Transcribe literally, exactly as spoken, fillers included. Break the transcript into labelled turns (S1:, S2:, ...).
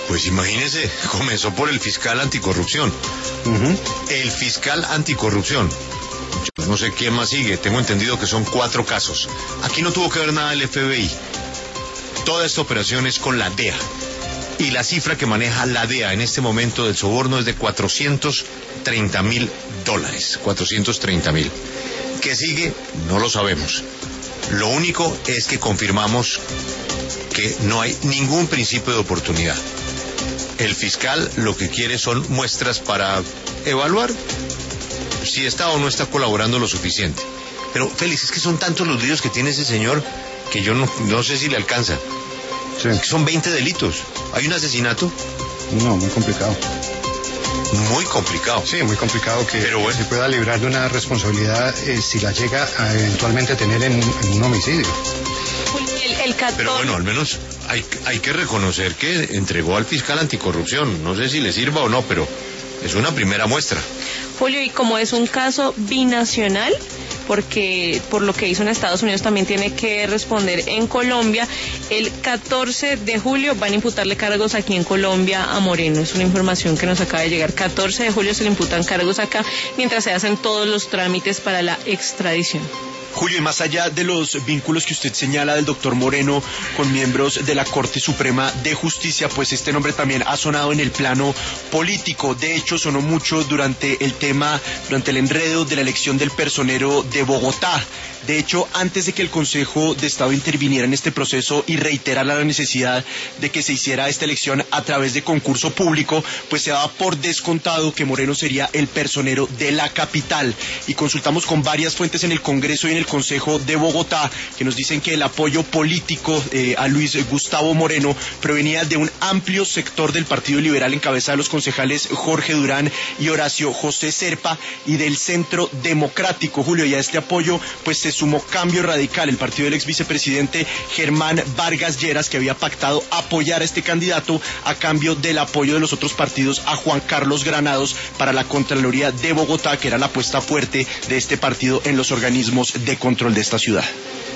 S1: Pues imagínese, comenzó por el fiscal anticorrupción. Uh-huh. El fiscal anticorrupción. Yo no sé quién más sigue, tengo entendido que son cuatro casos. Aquí no tuvo que ver nada el F B I. Toda esta operación es con la D E A. Y la cifra que maneja la D E A en este momento del soborno es de cuatrocientos treinta mil dólares. cuatrocientos treinta mil. ¿Qué sigue? No lo sabemos. Lo único es que confirmamos que no hay ningún principio de oportunidad. El fiscal lo que quiere son muestras para evaluar si está o no está colaborando lo suficiente. Pero, Félix, es que son tantos los líos que tiene ese señor que yo no, no sé si le alcanza. Sí. Es que son veinte delitos. ¿Hay un asesinato?
S2: No, muy complicado.
S1: Muy complicado.
S2: Sí, muy complicado que
S1: Pero bueno,
S2: se pueda librar de una responsabilidad eh, si la llega a eventualmente tener en, en un homicidio.
S3: El, el catorce...
S1: Pero bueno, al menos hay, hay que reconocer que entregó al fiscal anticorrupción. No sé si le sirva o no, pero es una primera muestra.
S3: Julio, y como es un caso binacional, porque por lo que hizo en Estados Unidos también tiene que responder en Colombia, el catorce de julio van a imputarle cargos aquí en Colombia a Moreno. Es una información que nos acaba de llegar. catorce de julio se le imputan cargos acá mientras se hacen todos los trámites para la extradición.
S4: Julio, y más allá de los vínculos que usted señala del doctor Moreno con miembros de la Corte Suprema de Justicia, pues este nombre también ha sonado en el plano político. De hecho, sonó mucho durante el tema, durante el enredo de la elección del personero de Bogotá. De hecho, antes de que el Consejo de Estado interviniera en este proceso y reiterara la necesidad de que se hiciera esta elección a través de concurso público, pues se daba por descontado que Moreno sería el personero de la capital. Y consultamos con varias fuentes en el Congreso y en el Consejo de Bogotá que nos dicen que el apoyo político eh, a Luis Gustavo Moreno provenía de un amplio sector del Partido Liberal en cabeza de los concejales Jorge Durán y Horacio José Serpa y del Centro Democrático, Julio, y a este apoyo pues se sumó Cambio Radical, el partido del ex vicepresidente Germán Vargas Lleras, que había pactado apoyar a este candidato a cambio del apoyo de los otros partidos a Juan Carlos Granados para la Contraloría de Bogotá, que era la apuesta fuerte de este partido en los organismos de control de esta ciudad.